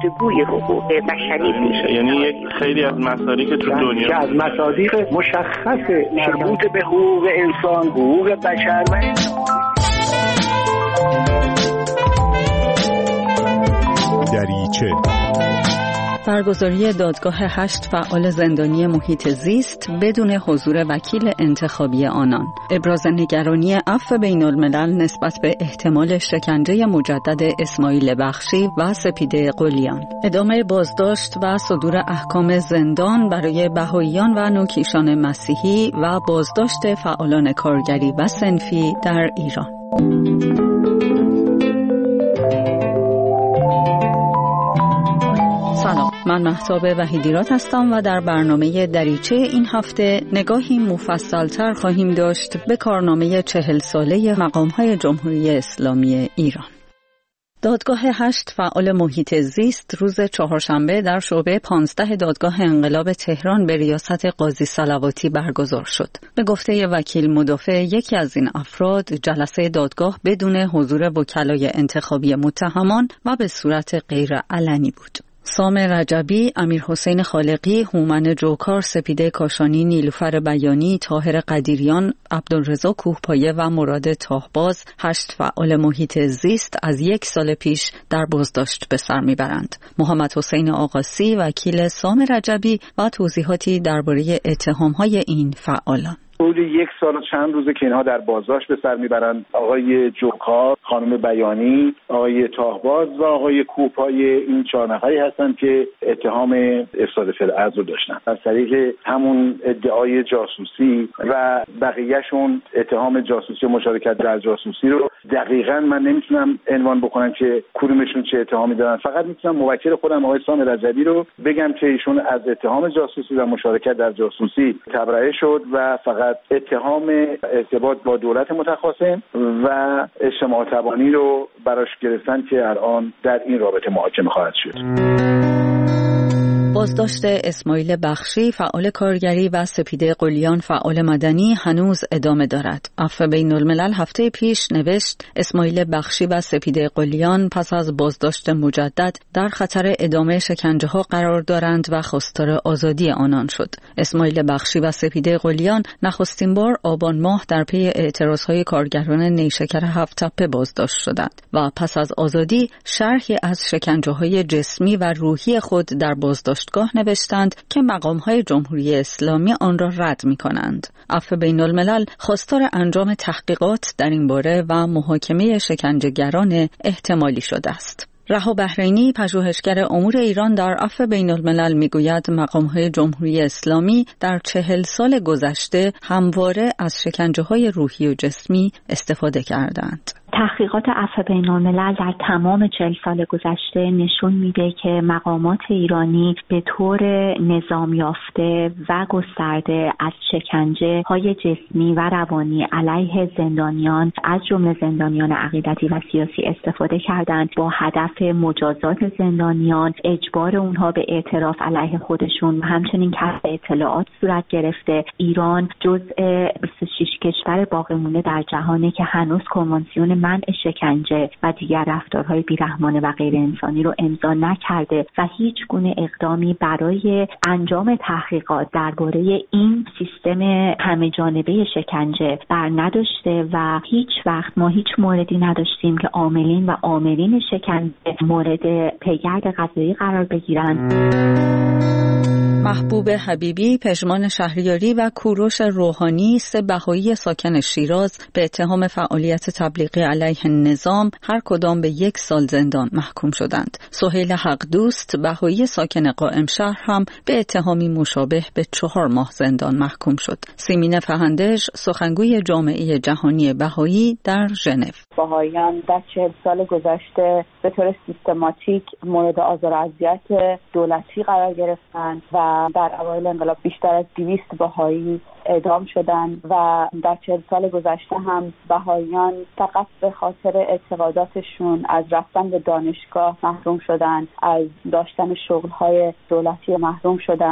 گفتگوی حقوق بشری میشه. یعنی خیلی از مصادیق تو دنیا از مصادیق مشخص مربوط به حقوق انسان، حقوق بشر و دریچه برگزاری دادگاه 8 فعال زندانی محیط زیست بدون حضور وکیل انتخابی آنان. ابراز نگرانی عفو بین‌الملل نسبت به احتمال شکنجه مجدد اسماعیل بخشی و سپیده قلیان. ادامه بازداشت و صدور احکام زندان برای بهائیان و نوکیشان مسیحی و بازداشت فعالان کارگری و صنفی در ایران. سلام، من مهتاب وحیدیراد هستم و در برنامه دریچه این هفته نگاهی مفصل‌تر خواهیم داشت به کارنامه 40 ساله مقام‌های جمهوری اسلامی ایران. دادگاه 8 فعال محیط زیست روز چهارشنبه در شعبه 15 دادگاه انقلاب تهران به ریاست قاضی صلواتی برگزار شد. به گفته وکیل مدافع یکی از این افراد، جلسه دادگاه بدون حضور وکلای انتخابی متهمان و به صورت غیر علنی بود. سام رجبی، امیرحسین خالقی، هومن جوکار، سپیده کاشانی، نیلوفر بیانی، طاهر قدیریان، عبدالرضا کوهپایه و مراد تاهباز 8 فعال محیط زیست از 1 سال پیش در بازداشت به سر میبرند. محمد حسین آقاسی، وکیل سام رجبی و توضیحاتی درباره اتهام‌های این فعالان. حدود 1 سال و چند روزه که اینها در بازداشت به سر میبرند. آقای جوکار، خانم بیانی، آقای تاهباز و آقای کوهپایه، این 4 نفری هستند که اتهام افساد فی‌الارض رو داشتن از طریق همون ادعای جاسوسی و بقیه‌شون اتهام جاسوسی و مشارکت در جاسوسی رو دقیقاً من نمیتونم عنوان بکنم که کدومشون چه اتهامی دارن. فقط میتونم موکل خودم آقای سام رجبی رو بگم که ایشون از اتهام جاسوسی و مشارکت در جاسوسی تبرئه شد و فقط اتهام ارتباط با دولت متخاصم و اجتماع تبانی رو براش گرفتن که الان در این رابطه محاکمه خواهد شد. بازداشت اسماعیل بخشی فعال کارگری و سپیده قلیان فعال مدنی هنوز ادامه دارد. عفو بین‌الملل هفته پیش نوشت اسماعیل بخشی و سپیده قلیان پس از بازداشت مجدد در خطر ادامه شکنجه‌ها قرار دارند و خواستار آزادی آنان شد. اسماعیل بخشی و سپیده قلیان نخستین بار آبان ماه در پی اعتراضهای کارگران نیشکر هفت‌تپه بازداشت شدند و پس از آزادی شرحی از شکنجه‌های جسمی و روحی خود در بازداشت نوشتند که مقام‌های جمهوری اسلامی آن را رد می‌کنند. عفو بین‌الملل خواستار انجام تحقیقات در این باره و محاکمه شکنجه‌گران احتمالی شده است. رها بحرینی، پژوهشگر امور ایران در عفو بین‌الملل میگوید مقام‌های جمهوری اسلامی در 40 سال گذشته همواره از شکنجه‌های روحی و جسمی استفاده کردند. تحقیقات عفو بین‌الملل در تمام 40 سال گذشته نشون میده که مقامات ایرانی به طور نظام یافته و گسترده از شکنجه های جسمی و روانی علیه زندانیان از جمله زندانیان عقیدتی و سیاسی استفاده کردند با هدف مجازات زندانیان، اجبار اونها به اعتراف علیه خودشون و همچنین کسب اطلاعات صورت گرفته. ایران جزء 26 کشور باقی مونده در جهانی که هنوز کنوانسیون منع شکنجه و دیگر رفتارهای بیرحمانه و غیر انسانی رو امضا نکرده و هیچ گونه اقدامی برای انجام تحقیقات درباره این سیستم همه جانبه شکنجه بر نداشته و هیچ وقت ما هیچ موردی نداشتیم که عاملین و آمرین شکنجه مورد پیگرد قضایی قرار بگیرند. محبوب حبیبی، پژمان شهریاری و کوروش روحانی، 3 بهایی ساکن شیراز به اتهام فعالیت تبلیغی علیه نظام هر کدام به 1 سال زندان محکوم شدند. سهیل حق دوست، بهایی ساکن قائم شهر هم به اتهامی مشابه به 4 ماه زندان محکوم شد. سیمین فهندش، سخنگوی جامعه جهانی بهایی در ژنو: بهاییان در 40 سال گذشته به طور سیستماتیک مورد آزار و اذیت دولتی قرار گرفتند و در اوایل انقلاب بیشتر از 200 بهایی اعدام شدند و در 40 سال گذشته هم بهاییان فقط به خاطر اعتقاداتشون از رفتن به دانشگاه محروم شدند، از داشتن شغل‌های دولتی محروم شدند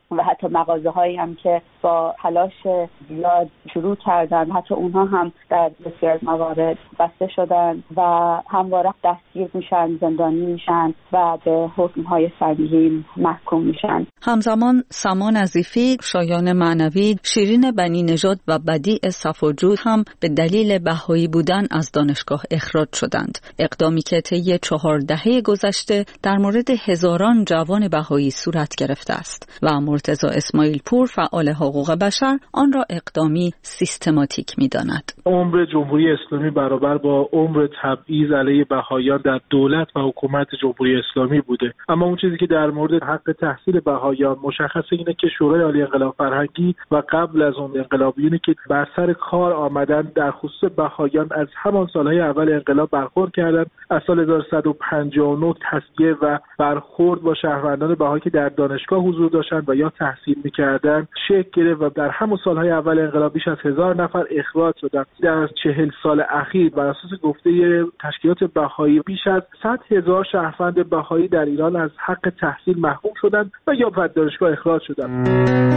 و حتی مغازه هایی هم که با تلاش زیاد شروع کردن، حتی اونها هم در بسیار از موارد بسته شدن و همواره دستگیر میشن، زندانی میشن و به حکم های سنگین محکوم میشن. همزمان سما نظیفی، شایان معنوی، شیرین بنی نژاد و بدیع صفوجود هم به دلیل بهایی بودن از دانشگاه اخراج شدند. اقدامی که طی 4 دهه گذشته در مورد هزاران جوان بهایی صورت گرفته است و مرتضی اسماعیل پور، فعال حقوق بشر، آن را اقدامی سیستماتیک می‌داند. عمر جمهوری اسلامی برابر با عمر تبعیض علیه بهاییان در دولت و حکومت جمهوری اسلامی بوده. اما اون چیزی که در مورد حق تحصیل بهاییان مشخصه اینه که شورای عالی انقلاب فرهنگی و قبل از اون انقلابیونی که بر سر کار آمدن در خصوص بهاییان از همان سالهای اول انقلاب برخورد کردند. از سال 1159 تصفیه و برخورد با شهروندان بهایی که در دانشگاه حضور داشتند و یا تحصیل می‌کردند شکل گرفت و در همون سالهای اول انقلاب بیش از 1000 نفر اخراج شدند. در 40 سال اخیر بر اساس گفته تشکیلات بهایی بیش از 100,000 شهروند بهایی در ایران از حق تحصیل محروم شدند و یا از دانشگاه اخراج شدند.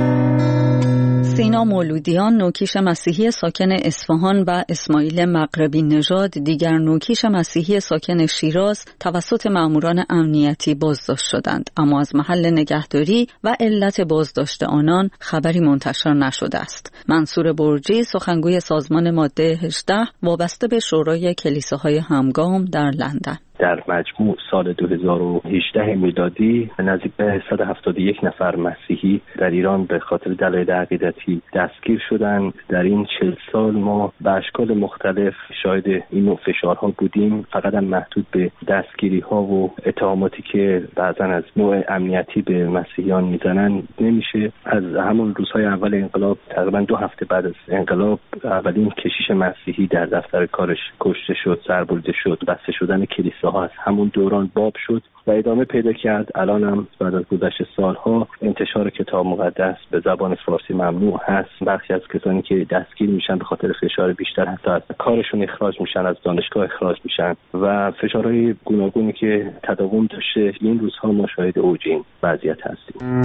سینا مولودیان، نوکیش مسیحی ساکن اصفهان، و اسماعیل مغربی نژاد، دیگر نوکیش مسیحی ساکن شیراز، توسط ماموران امنیتی بازداشت شدند، اما از محل نگهداری و علت بازداشت آنان خبری منتشر نشده است. منصور برجی، سخنگوی سازمان ماده 18 وابسته به شورای کلیساهای همگام در لندن: در مجموع سال 2018 میلادی نزدیک به 171 نفر مسیحی در ایران به خاطر دلایل عقیدتی دستگیر شدند. در این 40 سال ما به اشکال مختلف شاهد این نوع فشارها بودیم، فقط هم محدود به دستگیری ها و اتهاماتی که بعضا از نوع امنیتی به مسیحیان میزنن نمیشه. از همون روزهای اول انقلاب، تقریبا 2 هفته بعد از انقلاب، اولین کشیش مسیحی در دفتر کارش کشته شد، سربریده شد. بسته شدن کلیسا از همون دوران باب شد و ادامه پیدا کرد. الان هم بعد از گذشت سالها انتشار کتاب مقدس به زبان فارسی ممنوع هست. برخی از کسانی که دستگیر میشن به خاطر فشار بیشتر حتی از کارشون اخراج میشن، از دانشگاه اخراج میشن و فشارهای گوناگونی که تداوم داشته. این روزها ما شاهد اوج این وضعیت هستیم.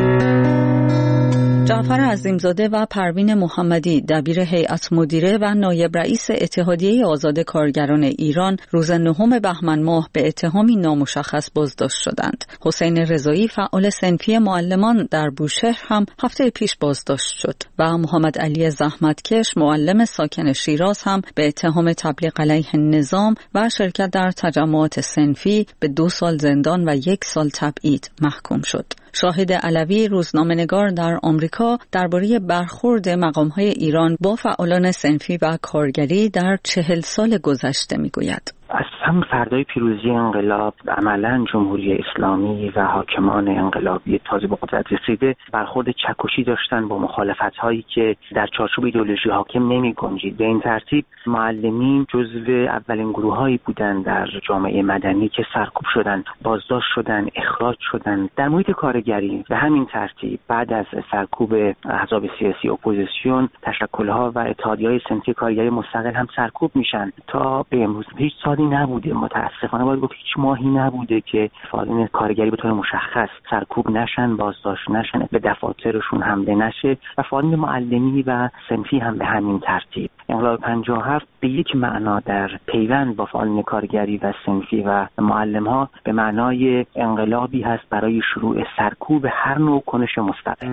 جعفر عظیمزاده و پروین محمدی، دبیر هیئت مدیره و نایب رئیس اتحادیه آزاد کارگران ایران، روز 9 بهمن ماه به اتهامی نامشخص بازداشت شدند. حسین رضایی، فعال صنفی معلمان در بوشهر، هم هفته پیش بازداشت شد و محمد علی زحمتکش، معلم ساکن شیراز، هم به اتهام تبلیغ علیه نظام و شرکت در تجمعات صنفی به 2 سال زندان و 1 سال تبعید محکوم شد. شاهد علوی، روزنامه‌نگار در آمریکا، درباره برخورد مقام‌های ایران با فعالان صنفی و کارگری در 40 سال گذشته می‌گوید: از هم فردای پیروزی انقلاب عملاً جمهوری اسلامی و حاکمان انقلابی تازه به قدرت رسیده برخورد چکشی داشتن با مخالفت‌هایی که در چارچوب ایدئولوژی حاکم نمی‌گنجید. به این ترتیب معلمین جزو اولین گروه‌هایی بودند در جامعه مدنی که سرکوب شدند، بازداشت شدند، اخراج شدند. در محیط کارگری به همین ترتیب بعد از سرکوب احزاب سیاسی اپوزیسیون، تشکل‌ها و اتحادیه‌های صنفی کارگری مستقل هم سرکوب میشن تا به امروز. هیچ سالی نبوده، متاسفانه باید گفت هیچ ماهی نبوده که فعالین کارگری به طور مشخص سرکوب نشن، بازداشت نشن، به دفاترشون حمله نشه و فعالین معلمی و صنفی هم به همین ترتیب. انقلاب 57 به یک معنا در پیوند با فعالین کارگری و صنفی و معلم‌ها به معنای انقلابی هست برای شروع سرکوب هر نوع کنش مستقل.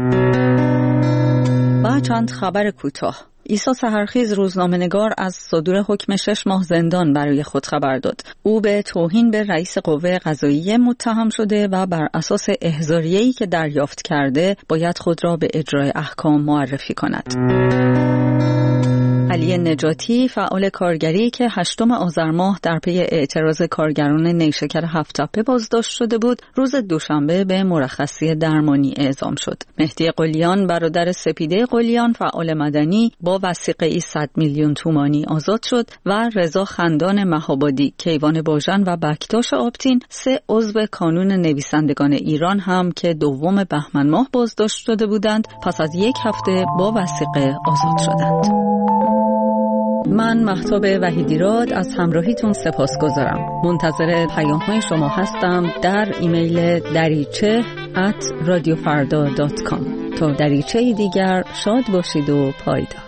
و چند خبر کوتاه. عیسی سحرخیز، روزنامه‌نگار، از صدور حکم 6 ماه زندان برای خود خبر داد. او به توهین به رئیس قوه قضاییه متهم شده و بر اساس احضاریه‌ای که دریافت کرده باید خود را به اجرای احکام معرفی کند. علی نجاتی، فعال کارگری که 8 آذر ماه در پی اعتراض کارگران نیشکر هفت‌تپه بازداشت شده بود، روز دوشنبه به مرخصی درمانی اعزام شد. مهدی قلیان، برادر سپیده قلیان، فعال مدنی، با وثیقه‌ای 100 میلیون تومانی آزاد شد و رضا خندان مهابادی، کیوان باژن و بکتاش آبتین، 3 عضو کانون نویسندگان ایران هم که 2 بهمن ماه بازداشت شده بودند، پس از 1 هفته با وثیقه آزاد شدند. من مهتاب وحیدیراد از همراهیتون سپاسگزارم. منتظر پیام‌های شما هستم در ایمیل dariche@radiofarda.com. تا دریچه دیگر شاد باشید و پایدار.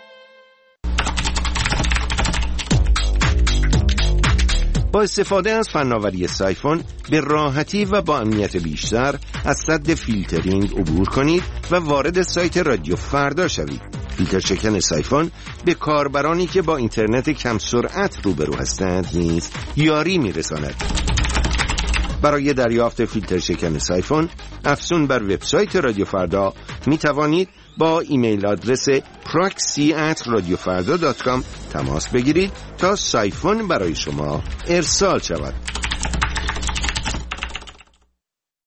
با استفاده از فناوری سایفون به راحتی و با امنیت بیشتر از سد فیلترینگ عبور کنید و وارد سایت رادیو فردا شوید. فیلتر شکن سایفون به کاربرانی که با اینترنت کم سرعت روبرو هستند نیز یاری می‌رساند. برای دریافت فیلتر شکن سایفون افزون بر وبسایت رادیو فردا می توانید با ایمیل آدرس proxy@radiofarda.com تماس بگیرید تا سایفون برای شما ارسال شود.